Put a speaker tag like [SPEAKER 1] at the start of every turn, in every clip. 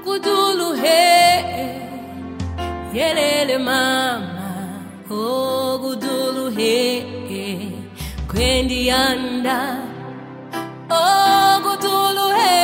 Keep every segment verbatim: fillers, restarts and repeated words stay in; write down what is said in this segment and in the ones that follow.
[SPEAKER 1] kudulu he yelele mama oh kudulu he kwendi anda oh kudulu he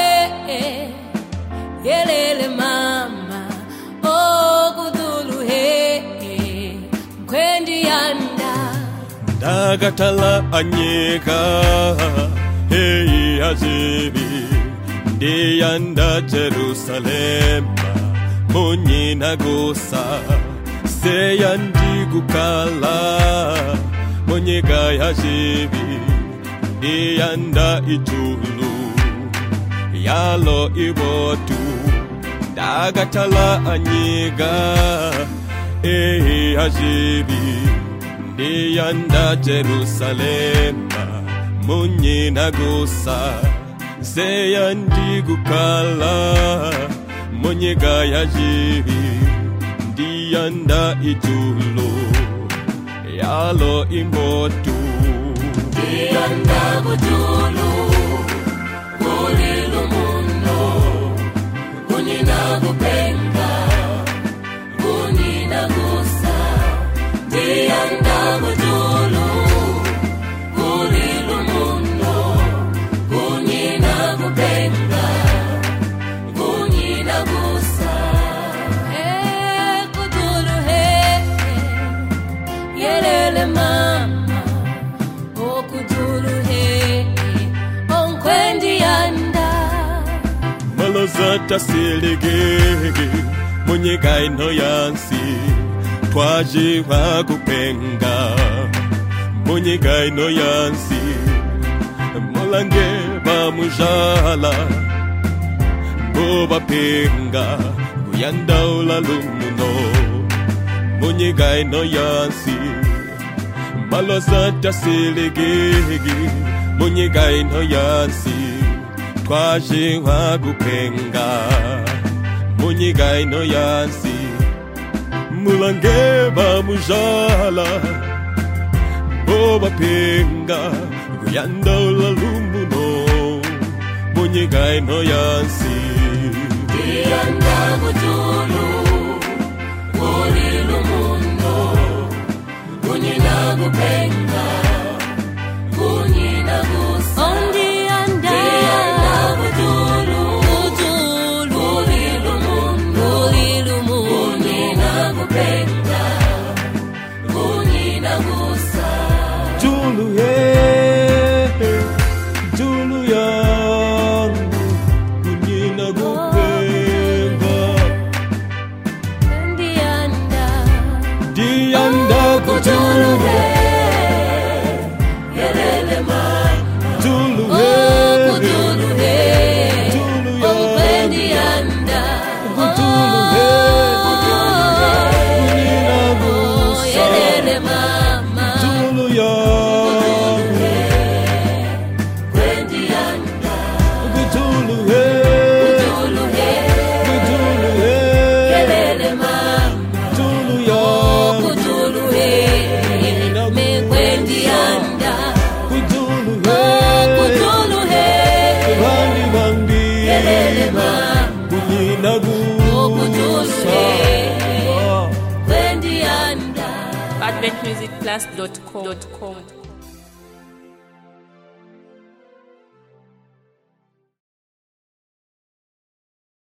[SPEAKER 1] yelele mama oh kudulu he kwendi anda
[SPEAKER 2] dagatala anyeka hey azibi Dianda Jerusalem Munyi nagosa Seyandi gukala Munyi gaya jibi Dianda itulu Yalo ibotu Dagatala anyiga Eh ajibi Dianda Jerusalem Munyi nagosa Seyandi gukala Monyega ya jibi Dianda itulo Yalo imotu
[SPEAKER 1] Dianda gutulu Kulilu muno Kunina gupenga Kunina gusa Dianda gutulu Kulilu muno Kunina gupenga Kunina gusa Eh kudulu he Yelele mama Oh kudulu he On kwendi anda
[SPEAKER 2] Malozata siligege Monyega ino yansi Twaji wakupenga Monyega ino yansi Molange bamujala Boba penga Guyanda ula lumuno Munyiga ino yansi Malosata siligigi Munyiga ino yansi Twaji wagupenga Munyiga ino yansi Mulange bamujala Boba penga Guyanda ula lumuno Munyiga ino yansi
[SPEAKER 1] Dianda gutulu Kulilu muno Kunina gupenga Kunina gusa On dianda Dianda gutulu Gutulu Kulilu muno Kulilu muno Kunina gupenga Kunina gusa
[SPEAKER 2] Julu ye Julu yangu Kunina gupenga
[SPEAKER 1] Dianda
[SPEAKER 2] Dianda
[SPEAKER 1] Gutulu
[SPEAKER 2] gutulu
[SPEAKER 1] Yelele mama
[SPEAKER 2] Julu
[SPEAKER 1] Oh kudulu he
[SPEAKER 2] Julu
[SPEAKER 1] Oh
[SPEAKER 2] yangu
[SPEAKER 1] kwendi anda
[SPEAKER 2] Gutulu he Kunina
[SPEAKER 1] Oh
[SPEAKER 2] gusa
[SPEAKER 1] yelele mama
[SPEAKER 2] Julu yangu
[SPEAKER 1] Kwendi anda
[SPEAKER 2] Gutulu he
[SPEAKER 1] Kudulu he
[SPEAKER 2] Gutulu he
[SPEAKER 1] Yelele mama
[SPEAKER 2] Julu
[SPEAKER 1] Oh
[SPEAKER 2] yangu
[SPEAKER 1] kudulu he Me kwendi anda
[SPEAKER 2] Gutulu
[SPEAKER 1] Oh
[SPEAKER 2] he
[SPEAKER 1] kudulu he
[SPEAKER 2] Bandi bandi
[SPEAKER 1] Yelele mama
[SPEAKER 2] Kunina
[SPEAKER 1] Oh kudulu
[SPEAKER 2] gusa
[SPEAKER 1] he Kwendi anda
[SPEAKER 3] advent music plus dot com